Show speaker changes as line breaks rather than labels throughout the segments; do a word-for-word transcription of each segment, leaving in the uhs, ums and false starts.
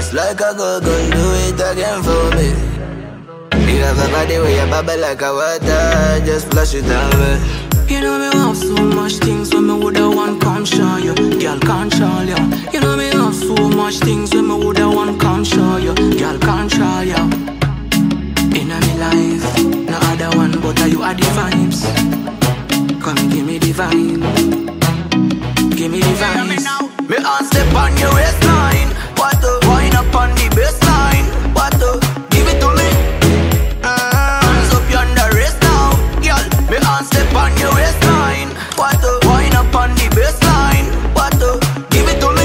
just like a go gun, do it again for me. You have a body where you bubble like a water, just flush it away.
You know me have so much things when me woulda want come show you. Girl control you. You know me have so much things when me woulda want come show you. Girl control you. Inna me life, no other one but you are the vibes. Come give me the vibe. Give me the vibes.
Me hand step on your waistline. What the wind up on the baseline. What the give it to me. Hands up yonder wrist now, girl. Me hand step on your waistline. What the wind up on the baseline. What the give it to me.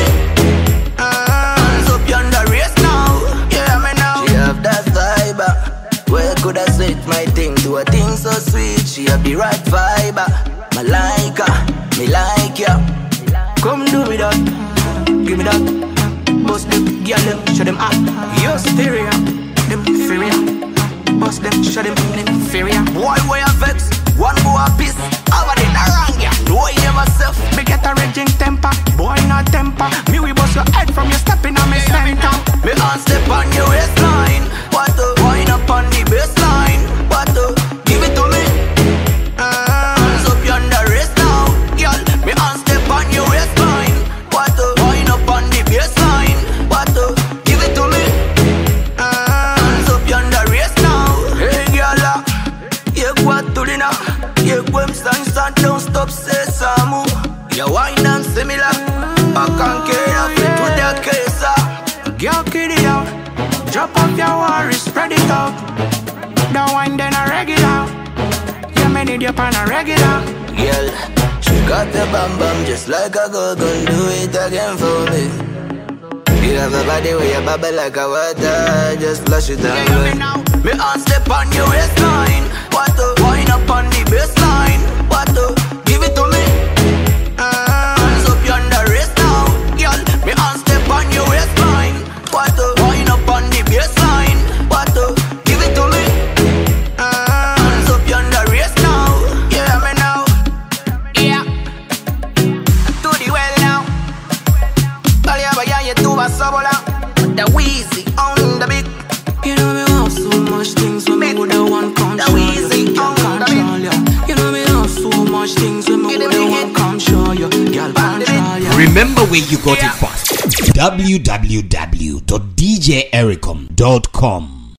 Hands up yonder wrist now. Yeah, me now. She have that vibe. Where could I say it? My thing do a thing so sweet. She have the right vibe. Me like her, me like ya. Come do me that, give me that. Bust them, girl them, show them out. Yo, stereo, them inferior. Bust them, show them inferior. Boy, why you vex? One go a piece, have a dinner wrong, yeah. Know you myself.
Me get a raging temper, boy not temper. Me we bust your head from your stepping on me center.
Me hand step on your waistline. What the wind up on the baseline. What the give it to me. Hands up yonder wrist now, girl. Me hand step on your waistline. What the wind up on the baseline. What the give it to me. Hands up yonder wrist now. Hey girl, you go to the now. You go stand stand don't stop say some. You wine and similar. I can't carry a fit with that case.
Girl, kid it out. Drop off your worries, spread it out. Don't wind then a regular. You may need you on a regular.
Girl, she got the bam bam just like a go gun, do it again for me. You have a body where you bubble like a water, just flush it away. Me hand step on your waistline. What the wind up on the baseline. What the give it to me. Hands up yonder wrist now, girl. Me hand step on your waistline. What the wind up on the baseline. What the give it to me. Hands up yonder wrist now. Yeah, me now.
Yeah. Do the well now. All you ever you do was sobola. The Weezy on the big. You know me have so much things when me woulda want come show you. Girl control you. You know me have so much things when me woulda want come show you. Girl control you.
Remember where you got it first. w w w dot d j ericom dot com